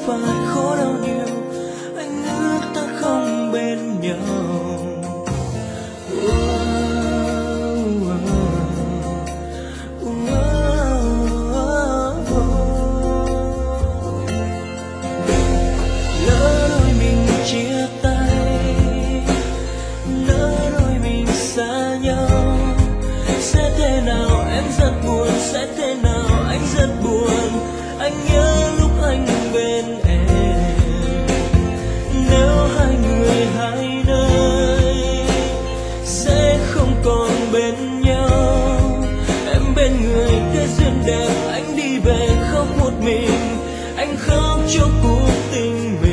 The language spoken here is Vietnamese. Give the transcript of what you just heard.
phải khổ đau nhiều, anh ước ta không bên nhau. Lỡ đôi mình chia tay, lỡ đôi mình xa nhau, sẽ thế nào em rất buồn, sẽ thế nào anh rất buồn. Anh nhớ lúc anh bên em, nếu hai người hai nơi sẽ không còn bên nhau. Em bên người thế duyên đẹp, anh đi về khóc một mình, anh khóc cho cuộc tình mình.